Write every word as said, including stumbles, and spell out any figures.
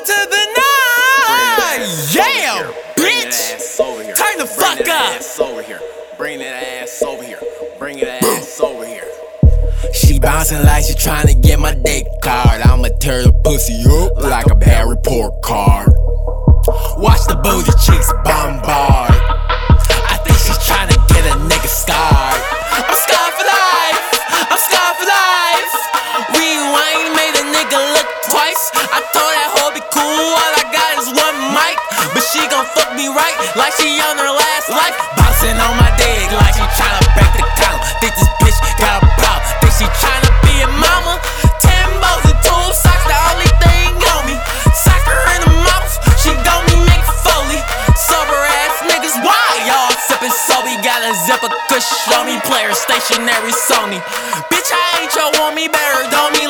to the nine. Yeah, bitch. Turn the fuck up. Bring that ass over here. Bring that ass over here. She bouncing like she tryna get my dick card. I'ma tear the pussy up like a bad report card. Watch the booty cheeks bombard. I think she's tryna get a nigga scarred. I'm scarred for life. I'm scarred for life. Rewind made a nigga look twice. I told that hoe be cool. All I got is one mic, but she gon' fuck me right like she on her last life. Bouncing on my dick like she tryna